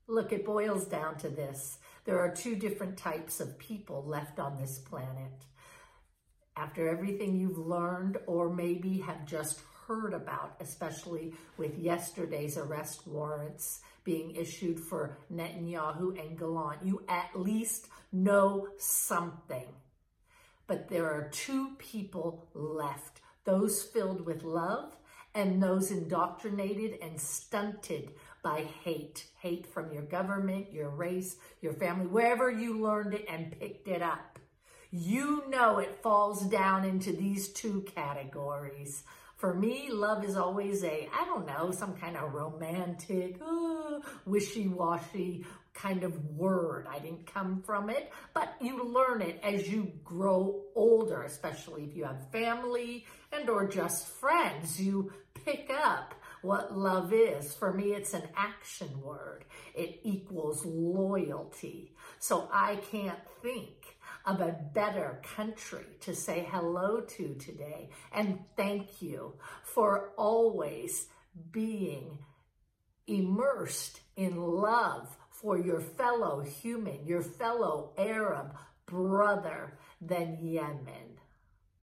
Look, it boils down to this. There are two different types of people left on this planet. After everything you've learned or maybe have just heard about, especially with yesterday's arrest warrants being issued for Netanyahu and Gallant, you at least know something. But there are two people left, those filled with love and those indoctrinated and stunted by hate. Hate from your government, your race, your family, wherever you learned it and picked it up. You know it falls down into these two categories. For me, love is always some kind of romantic, wishy-washy kind of word. I didn't come from it, but you learn it as you grow older, especially if you have family and or just friends. You pick up what love is. For me, it's an action word. It equals loyalty. So I can't think of a better country to say hello to today. And thank you for always being immersed in love for your fellow human, your fellow Arab brother than Yemen.